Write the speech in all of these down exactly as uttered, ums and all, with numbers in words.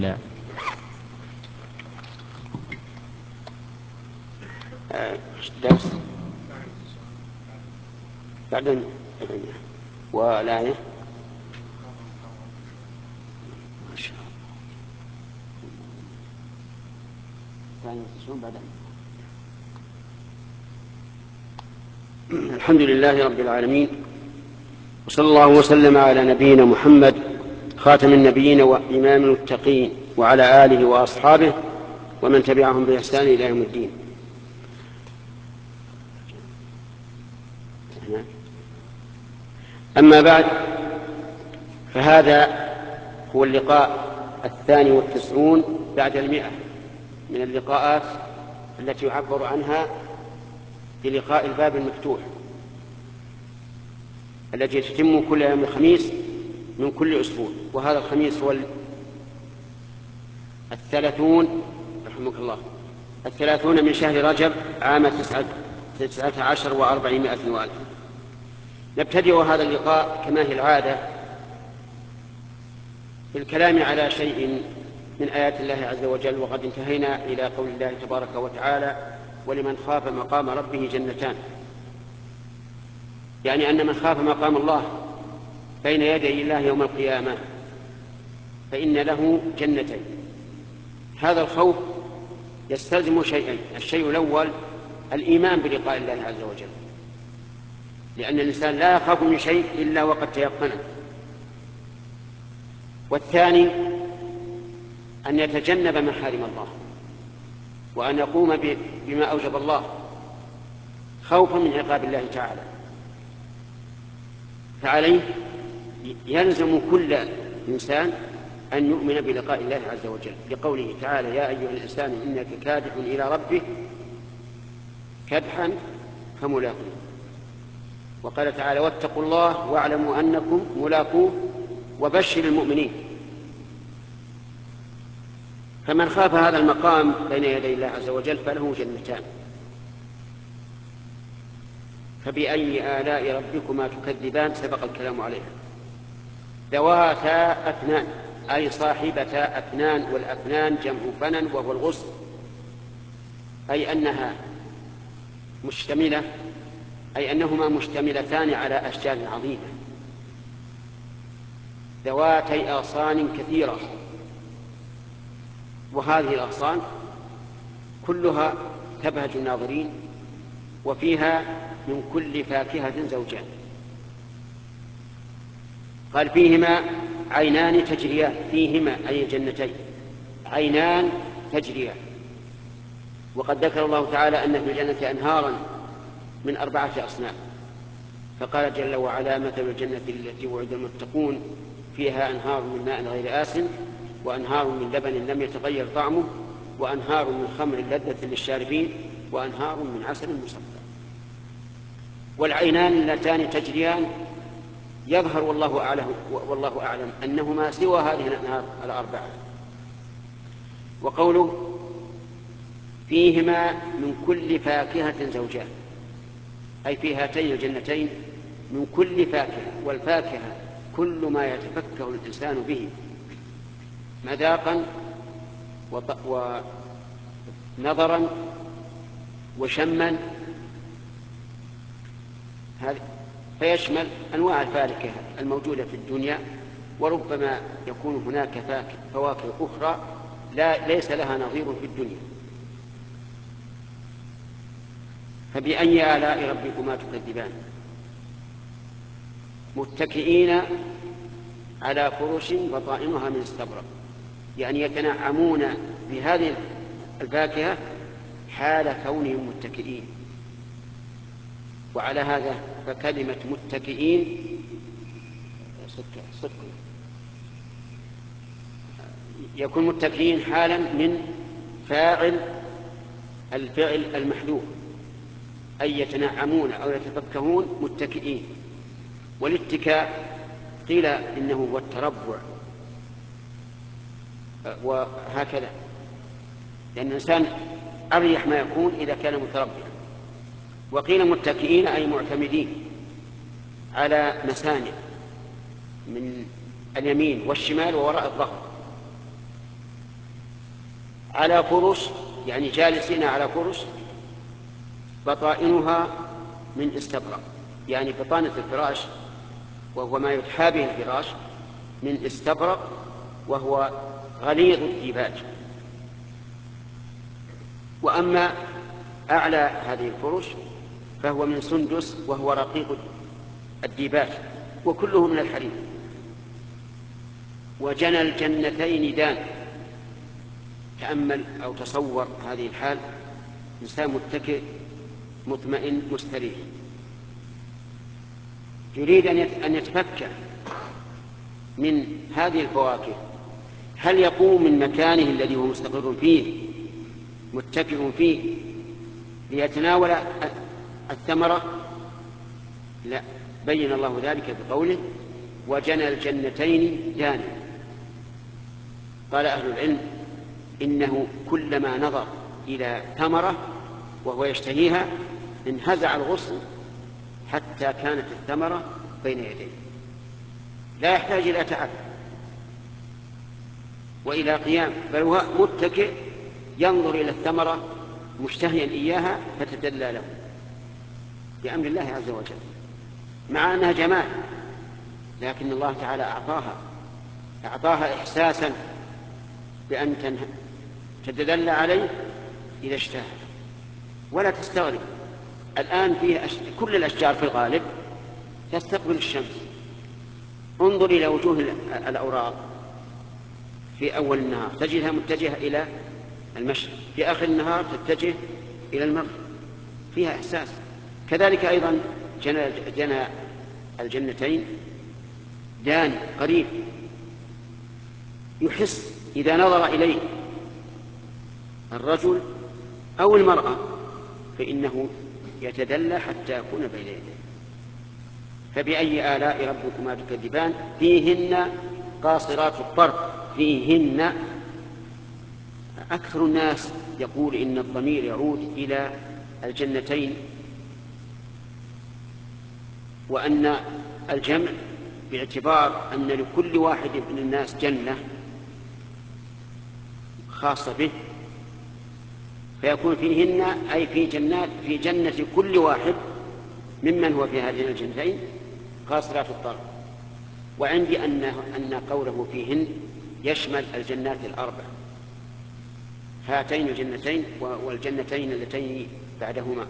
لا. درس بعدين والآية ما شاء الله بعدين. الحمد لله رب العالمين، وصلى الله وسلم على نبينا محمد خاتم النبيين وإمام المتقين وعلى آله وأصحابه ومن تبعهم بإحسان إلى يوم الدين. أما بعد، فهذا هو اللقاء الثاني والتسعون بعد المئة من اللقاءات التي يعبر عنها بلقاء الباب المفتوح، التي تتم كل يوم الخميس من كل أسبوع. وهذا الخميس هو الثلاثون رحمك الله الثلاثون من شهر رجب عام تسعة عشر وأربعمائة وألف. نبتدئ هذا اللقاء كما هي العادة بالكلام على شيء من آيات الله عز وجل، وقد انتهينا إلى قول الله تبارك وتعالى: ولمن خاف مقام ربه جنتان. يعني أن من خاف مقام الله بين يدي الله يوم القيامة فإن له جنتين. هذا الخوف يستلزم شيئين: الشيء الأول الإيمان بلقاء الله عز وجل، لأن الإنسان لا يخاف من شيء إلا وقد تيقنه. والثاني أن يتجنب محارم الله وأن يقوم بما أوجب الله خوفا من عقاب الله تعالى. فعليه يلزم كل إنسان أن يؤمن بلقاء الله عز وجل، لقوله تعالى: يا أيها الإنسان إنك كادح إلى ربك كدحا فملاقيه. وقال تعالى: واتقوا الله واعلموا أنكم ملاقوه وبشر المؤمنين. فمن خاف هذا المقام بين يدي الله عز وجل فله جنتان. فبأي آلاء ربكما تكذبان؟ سبق الكلام عليها. ذواتا أفنان، أي صاحبتا أفنان، والأفنان جمع فنن وهو الغصن، أي أنها مشتملة أي أنهما مشتملتان على أشجار عظيمة ذواتي أغصان كثيرة. وهذه الأغصان كلها تبهج الناظرين، وفيها من كل فاكهة زوجان. قال: فيهما عينان تجريان. فيهما أي جنتين عينان تجريان. وقد ذكر الله تعالى أن في الجنة أنهارا من أربعة أصناف، فقال جل وعلا: مثل الجنة التي وعد المتقون فيها أنهار من ماء غير آسن وأنهار من لبن لم يتغير طعمه وأنهار من خمر لذة للشاربين وأنهار من عسل مصفى. والعينان اللتان تجريان يظهر والله أعلم, والله أعلم أنهما سوى هذه الأنهار الأربعة. وقوله: فيهما من كل فاكهة زوجان، أي في هاتين الجنتين من كل فاكهة. والفاكهة كل ما يتفكه الإنسان به مذاقا ونظرا وشما، فيشمل أنواع الفاكهة الموجودة في الدنيا، وربما يكون هناك فواكه أخرى لا ليس لها نظير في الدنيا. فبأي آلاء ربكما تكذبان؟ متكئين على فرش بطائنها من استبرق، يعني يتنعمون بهذه الفاكهة حال كونهم متكئين. وعلى هذا فكلمة متكئين يكون متكئين حالا من فاعل الفعل المحذوف، أي يتنعمون أو يتفكهون متكئين. والاتكاء قيل إنه هو التربع، وهكذا، لأن الإنسان أريح ما يكون إذا كان متربعا. وقيل متكئين أي معتمدين على مساند من اليمين والشمال ووراء الظهر. على فرش، يعني جالسين على فرش بطائنها من استبرق، يعني بطانة الفراش وهو ما يتحى به الفراش من استبرق، وهو غليظ الديباج. وأما أعلى هذه الفرش فهو من سندس وهو رقيق الديباج، وكله من الحرير. وجنى الجنتين دان. تأمل أو تصور هذه الحال، إنسان متكئ مطمئن مستريح، يريد أن يتفكى من هذه الفواكه، هل يقوم من مكانه الذي هو مستقر فيه متكئ فيه ليتناول الثمرة؟ لا، بين الله ذلك بقوله وجنى الجنتين دان. قال أهل العلم إنه كلما نظر إلى ثمرة وهو يشتهيها انهزع الغصن حتى كانت الثمرة بين يديه، لا يحتاج إلى تعب وإلى قيام، بل هو متكئ ينظر إلى الثمرة مشتهيا إياها فتدلى له بأمر الله عز وجل، مع أنها جمال، لكن الله تعالى أعطاها أعطاها إحساسا بأن تتدلى عليه إذا اشتهى. ولا تستغرب، الآن فيه أش... كل الأشجار في الغالب تستقبل الشمس. انظر إلى وجوه الأوراق في أول النهار تجدها متجهة إلى المشرق، في آخر النهار تتجه إلى المغرب، فيها إحساس. كذلك أيضا جنى, جنى الجنتين دان قريب، يحس إذا نظر إليه الرجل أو المرأة فإنه يتدلى حتى يكون بين يديه. فبأي آلاء ربكما تكذبان؟ فيهن قاصرات الطرف. فيهن، أكثر الناس يقول إن الضمير يعود إلى الجنتين، وأن الجمع باعتبار أن لكل واحد من الناس جنة خاصة به، فيكون فيهن أي في جنات في جنة كل واحد ممن هو في هذين الجنتين قاصرات الطرف. وعندي أن أن قوله فيهن يشمل الجنات الأربع، هاتين الجنتين والجنتين اللتين بعدهما.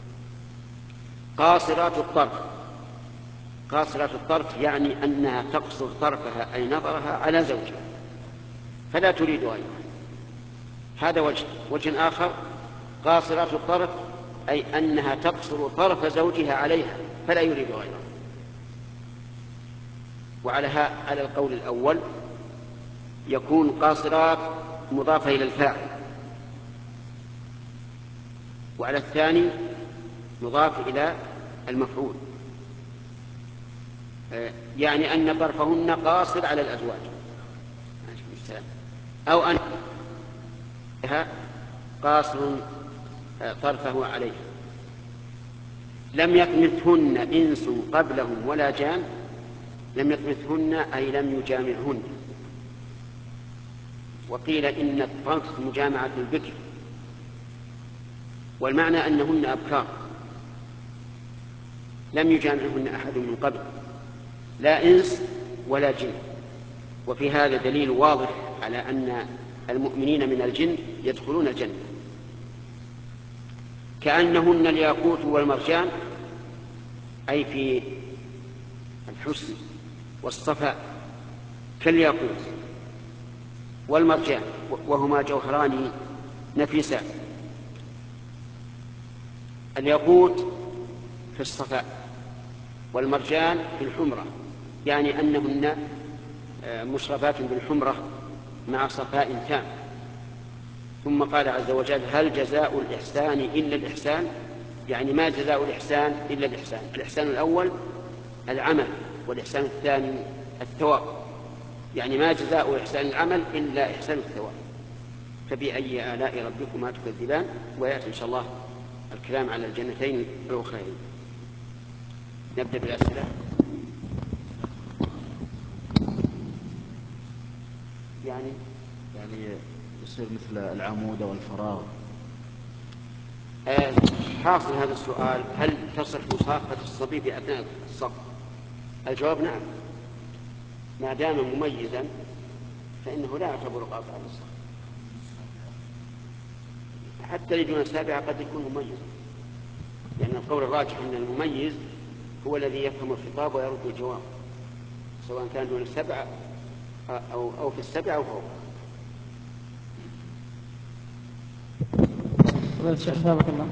قاصرات الطرف، قاصرات الطرف يعني أنها تقصر طرفها أي نظرها على زوجها فلا تريد غيره. هذا وجه. وجه آخر قاصرات الطرف أي أنها تقصر طرف زوجها عليها فلا يريد غيره. وعلى على القول الأول يكون قاصرات مضافة إلى الفاعل، وعلى الثاني مضاف إلى المفعول، يعني أن طرفهن قاصر على الأزواج، أو أنها قاصر طرفه عليه. لم يطمثهن إنس قبلهم ولا جان. لم يطمثهن أي لم يجامعهن. وقيل إن الطمث مجامعة البكر، والمعنى أنهن أبكار لم يجامعهن أحد من قبل، لا إنس ولا جن. وفي هذا دليل واضح على أن المؤمنين من الجن يدخلون الجنة، كأنهن الياقوت والمرجان أي في الحسن والصفاء كالياقوت والمرجان، وهما جوهران نفيسان. الياقوت في الصفاء والمرجان في الحمرة، يعني أنهن مشربات بالحمرة مع صفاء تام. ثم قال عز وجل هل جزاء الإحسان إلا الإحسان، يعني ما جزاء الإحسان إلا الإحسان. الإحسان الأول العمل، والإحسان الثاني الثواب، يعني ما جزاء إحسان العمل إلا إحسان الثواب. فبأي آلاء ربكما تكذبان؟ ويأتي إن شاء الله الكلام على الجنتين الأخرين. نبدأ بالأسئلة. يعني يعني يصير مثل العمود والفراغ. آه حاصل هذا السؤال: هل تصح مصافحة الصبي في أثناء الصف؟ الجواب نعم، ما دام مميزا فإنه لا يعتبر قاطعا للصف، حتى لدون السابعة قد يكون مميزا، لأن القول الراجح أن المميز هو الذي يفهم الخطاب ويرد الجواب، سواء كان دون السبعة أو, أو في السبعة أو فوق. فضيلة الشيخ ثابت الله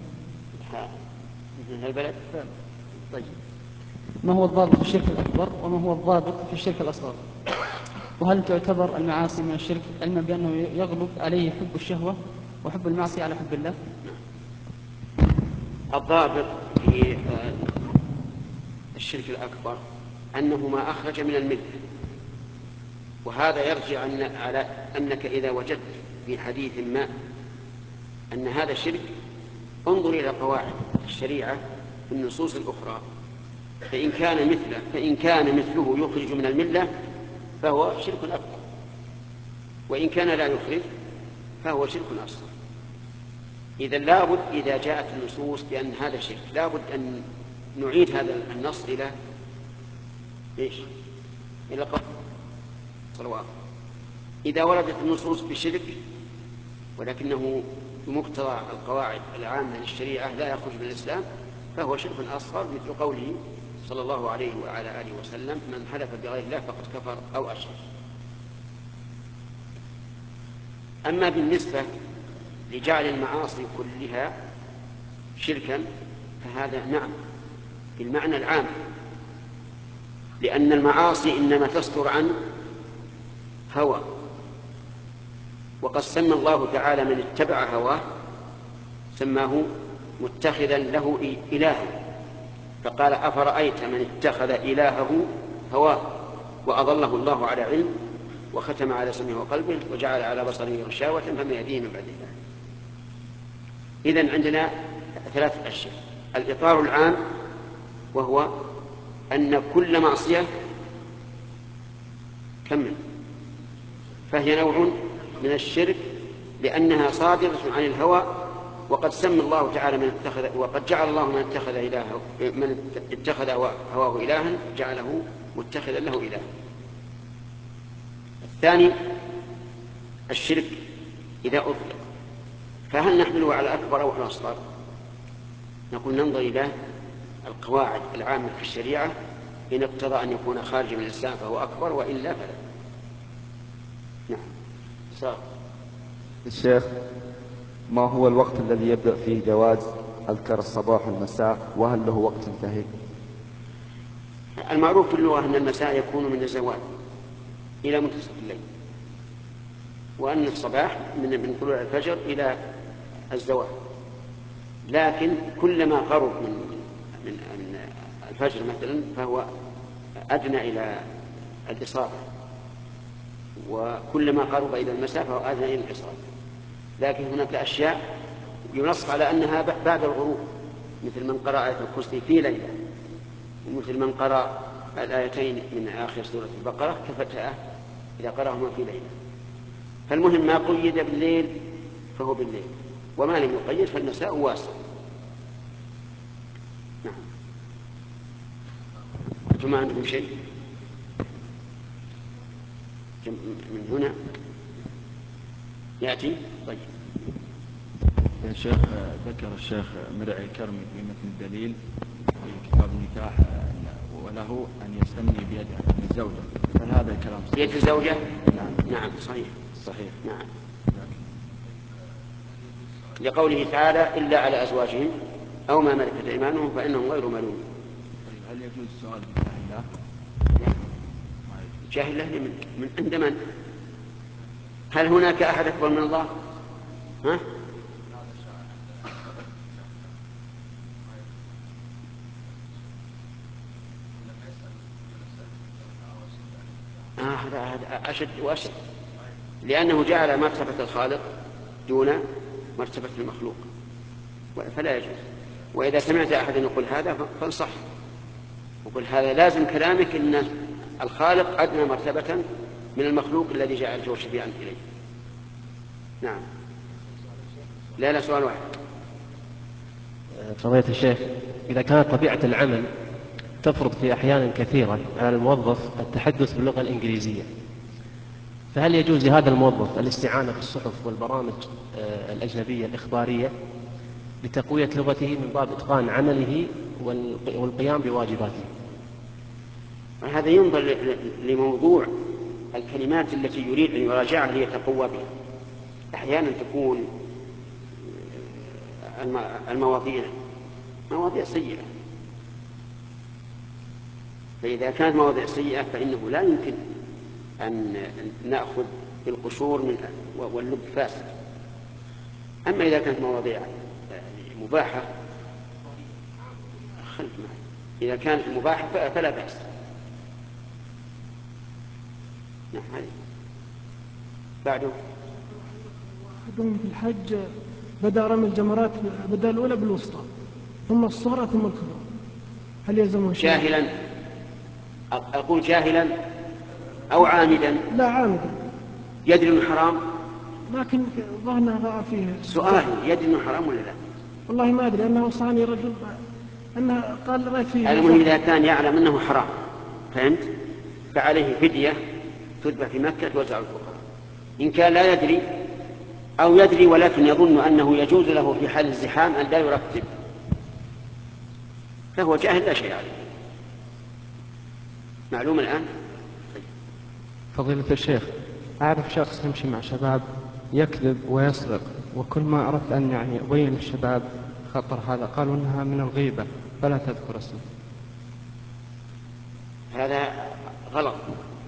من هالبلد. طيب، ما هو الضابط في الشرك الأكبر وما هو الضابط في الشرك الأصغر؟ وهل تعتبر المعاصي من الشرك علما بأنه يغلب عليه حب الشهوة وحب المعصية على حب الله؟ الضابط في الشرك الأكبر أنه ما أخرج من الملة، وهذا يرجع على أنك إذا وجدت في حديث ما أن هذا شرك انظر إلى قواعد الشريعة في النصوص الأخرى، فإن كان مثله فإن كان مثله يخرج من الملة فهو شرك أكبر، وإن كان لا يخرج فهو شرك أصغر. إذا لابد إذا جاءت النصوص بأن هذا شرك لابد أن نعيد هذا النص إلى إيش؟ إلى قول الصلوات. إذا وردت النصوص بشرك ولكنه بمقتضى القواعد العامة للشريعة لا يخرج من الإسلام فهو شرك أصغر، مثل قوله صلى الله عليه وعلى آله وسلم: من حلف بغير الله فقد كفر أو أشرك. أما بالنسبة لجعل المعاصي كلها شركا فهذا نعم بالمعنى العام، لأن المعاصي إنما تصدر عن هوى، وقد سمى الله تعالى من اتبع هواه سماه متخذا له إلها، فقال: أفرأيت من اتخذ إلهه هواه وأضله الله على علم وختم على سمعه وقلبه وجعل على بصره غشاوة فما يهديه من بعد الله. إذن عندنا ثلاث أشياء: الإطار العام وهو أن كل معصية كمل فهي نوع من الشرك لأنها صادرة عن الهوى، وقد سمى الله تعالى من اتخذ وقد جعل الله من اتخذ إلهه من اتخذ هواه إلها جعله متخذا له إلها. الثاني الشرك إذا أطلق فهل نحمله على الأكبر أو على الأصغر؟ نقول ننظر إلى القواعد العامة في الشريعة، إن اقتضى أن يكون خارجا من الإسلام فهو أكبر وإلا فلا. نعم. صار. الشيخ، ما هو الوقت الذي يبدأ فيه جواز أذكار الصباح والمساء، وهل له وقت انتهي؟ المعروف في اللغة أن المساء يكون من الزوال إلى منتصف الليل، وأن الصباح من طلوع الفجر إلى الزوال، لكن كلما قرب من من الفجر مثلا فهو أدنى إلى الإصابة، وكلما قرب إلى المساء فهو أدنى إلى الإصابة. لكن هناك أشياء ينص على أنها بعد الغروب، مثل من قرأ آية الكرسي في ليلة، ومثل من قرأ الآيتين من آخر سورة البقرة كفتأة إذا قرأهما في ليلة. فالمهم ما قيد بالليل فهو بالليل، وما لم يقيد فالمساء واسع. نعم. أنتم ما عندكم شيء من هنا يأتي؟ طيب. يا شيخ، ذكر الشيخ مرعي الكرمي في متن الدليل في كتاب النكاح وله أن يستمني بيد الزوجة، هل هذا الكلام صحيح؟ بيد الزوجة؟ نعم. نعم صحيح. صحيح. نعم. لقوله تعالى: إلا على أزواجهم أو ما ملكت أيمانهم فإنهم غير ملومين. طيب، هل يجوز السؤال بالجاهلة؟ جاهلة من, من عند من؟ هل هناك أحد أكبر من الله؟ ها؟ هذا آه أشد وأشد، لأنه جعل مرتبة الخالق دون مرتبة المخلوق، فلا يجوز. وإذا سمعت أحد يقول هذا فانصح وقل هذا لازم كلامك إن الخالق أدنى مرتبة من المخلوق الذي جعلته شفيعا إليه. نعم. لا لا سؤال واحد. فضيلة الشيخ، إذا كانت طبيعة العمل تفرض في أحيان كثيرة على الموظف التحدث باللغة الإنجليزية، فهل يجوز لهذا الموظف الاستعانة بالصحف والبرامج الأجنبية الإخبارية لتقوية لغته من باب إتقان عمله والقيام بواجباته؟ هذا ينظر لموضوع الكلمات التي يريد أن يراجعها ليتقوى بها. أحيانا تكون المواضيع مواضيع سيئة، فإذا كانت مواضيع سيئة فإنه لا يمكن أن نأخذ بالقشور من واللب فاسد. أما إذا كانت مواضيع مباحة خلف معي. إذا كانت مباحة فلا بأس. نعم. هذه بعده أحدهم في الحج بدأ رمي الجمرات بدأ الأولى بالوسطى ثم الصغرى ثم الكبرى، هل يلزمه شيء؟ جاهلا أقول جاهلا أو عامدا؟ لا عامدا. يدري أنه حرام؟ لكن ظهرنا رأى فيه سؤال، يدري أنه حرام ولا لا؟ والله ما أدري، أنه وصاني رجل أنه قال رأيت فيه. المهم إذا كان يعلم أنه حرام، فهمت؟ فعليه فدية تذبح في مكة توزع الفقراء. إن كان لا يدري أو يدري ولكن يظن أنه يجوز له في حال الزحام أن لا يرتب، فهو جاهل لا شيء عليه. معلوم الآن؟ فضيلة الشيخ، أعرف شخص يمشي مع شباب يكذب ويسرق، وكل ما أردت أن يعني أبين للشباب خطر هذا قالوا أنها من الغيبة فلا تذكر اسمه. هذا غلط،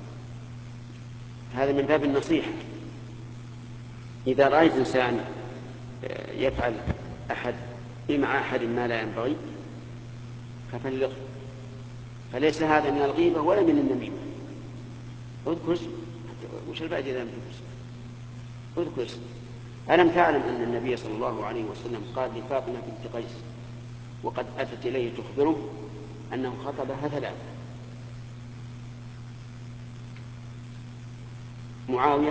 هذا من باب النصيحة. إذا رأيت إنسان يفعل أحد مع أحد ما لا ينبغي فبلغه، فليس هذا من الغيبة ولا من النميمة. اذكر اسمه، وش الفائدة إذا لم تذكر اسمه؟ اذكر اسمه. ألم تعلم أن النبي صلى الله عليه وسلم قال لفاطمة بنت قيس وقد أتت إليه تخبره أنه خطبها ثلاثة: معاوية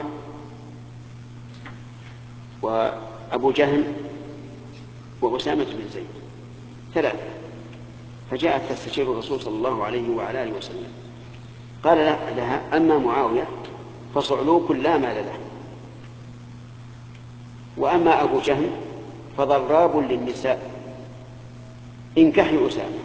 وأبو جهل وأسامة بن زيد، ثلاثة. فجاءت تستشير الرسول صلى الله عليه وعلى آله وسلم، قال لها: أما معاوية فصعلوك لا مال له، وأما أبو جهل فضراب للنساء، انكحي أسامة.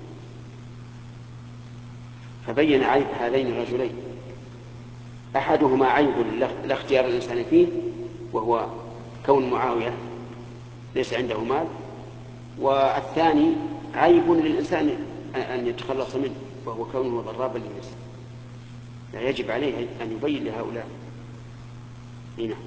فبين عيب هذين الرجلين، أحدهما عيب لا اختيار الإنسان فيه وهو كون معاوية ليس عنده مال، والثاني عيب للإنسان أن يتخلص منه وهو كونه ضرابا للنساء. لا يجب عليه أن يبين لهؤلاء. هنا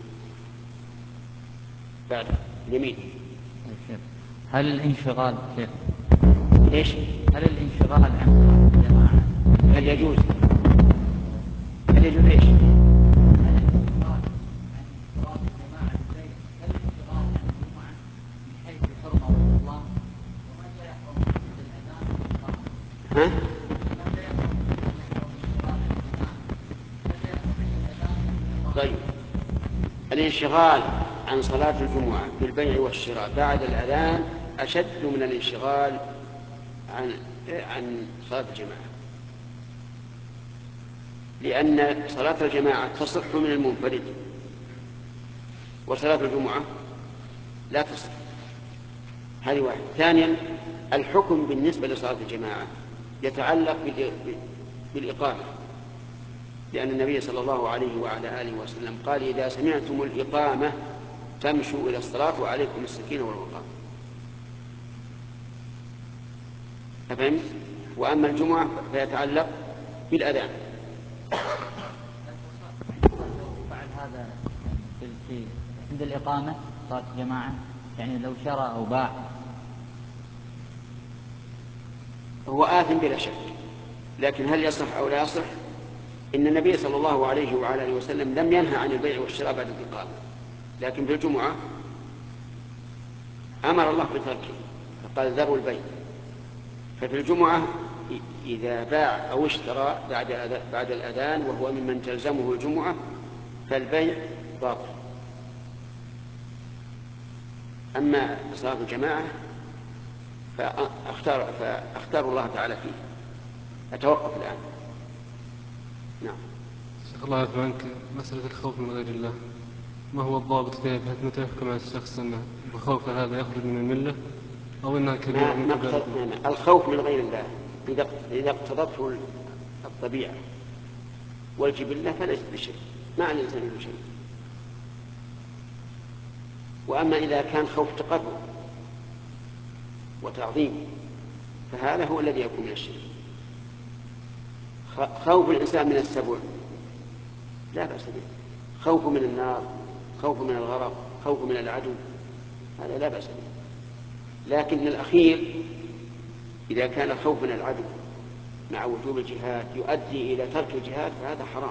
بعد يمين. هل الانشغال شيخ ايش؟ هل الانشغال عن صلاة الجماعة هل يجوز؟ هل يجوز ايش؟ هل الانشغال عن صلاة الجماعة الليل هل الانشغال عن الجمعة من حيث الحرمة والإطلاق؟ ومتى يحرم عند الأذان والإقامة؟ ها؟ متى يحرم الانشغال عن الجماعة؟ متى يحرم عند الأذان والإقامة؟ طيب، الانشغال عن صلاة الجمعة بالبيع والشراء بعد الأذان أشد من الانشغال عن عن صلاة الجماعة، لأن صلاة الجماعة تصح من المنفرد وصلاة الجمعة لا تصح. هذه واحد. ثانيا، الحكم بالنسبة لصلاة الجماعة يتعلق بالإقامة، لأن النبي صلى الله عليه وعلى آله وسلم قال: إذا سمعتم الإقامة فامشوا إلى الصلاة وعليكم السكينة والوقار. أفهمت؟ وأما الجمعة فيتعلق بالأذان. فعل هذا في عند الإقامة صلاة الجماعة، يعني لو شرى أو باع هو آثم بلا شك، لكن هل يصح أو لا يصح؟ إن النبي صلى الله عليه وعلى آله وسلم لم ينهى عن البيع والشراء بعد الإقامة، لكن في الجمعة أمر الله بتركه فقال: ذروا البيع. ففي الجمعة إذا باع أو اشترى بعد بعد الأذان وهو ممن تلزمه الجمعة فالبيع باطل. أما صلاة الجماعة فأختار, فأختار الله تعالى فيه. أتوقف الآن. نعم. شيخ الله يعفو عنك، مسألة الخوف من غير الله ما هو الضابط فيها بحيث نتفق مع الشخص أنه بخوف هذا يخرج من الملة أو أنها كبيرة من كبائر الذنوب؟ الخوف من غير الله إذا اقتضته الطبيعة والجبلة فليس بشيء، ما على الإنسان بشيء. وأما إذا كان خوف تقرب وتعظيم فهذا هو الذي يكون من الشرك. خوف الإنسان من السبع لا بأس به، خوف من النار، خوف من الغرق، خوف من العدو، هذا لا بأس به. لكن الأخير إذا كان الخوف من العدو مع وجوب الجهاد يؤدي إلى ترك الجهاد فهذا حرام،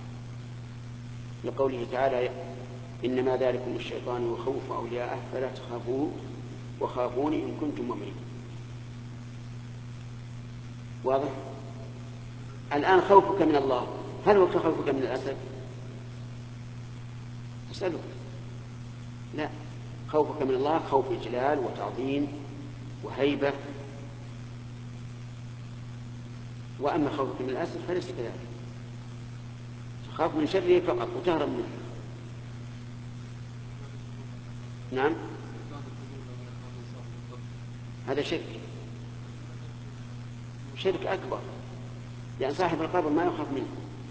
لقوله تعالى إنما ذلكم الشيطان يخوف أولياءه فلا تخافوه وخافوني إن كنتم مؤمنين. واضح؟ الآن خوفك من الله هل هو كخوفك من الأسد؟ أسألك. لا، خوفك من الله خوف إجلال وتعظيم وهيبة، وأما خوفك من الأسد فليس كذلك، تخاف من شره فقط وتهرب منه. نعم، هذا شرك، شرك أكبر، لأن صاحب القبر ما يخاف منه،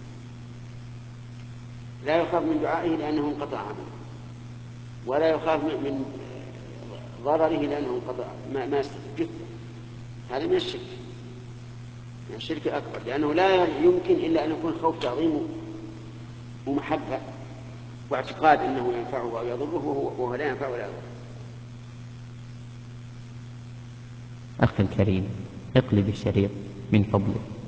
لا يخاف من دعائه لأنه انقطع عمله، ولا يخاف من ضرره لأنه انقطع ما, ما يستفيد. هذا من الشرك، من الشرك أكبر، لأنه لا يمكن إلا أن يكون خوف تعظيم ومحبة واعتقاد أنه ينفعه أو يضره وهو لا ينفع ولا يضره. أخي الكريم، اقلب الشريط من فضلك.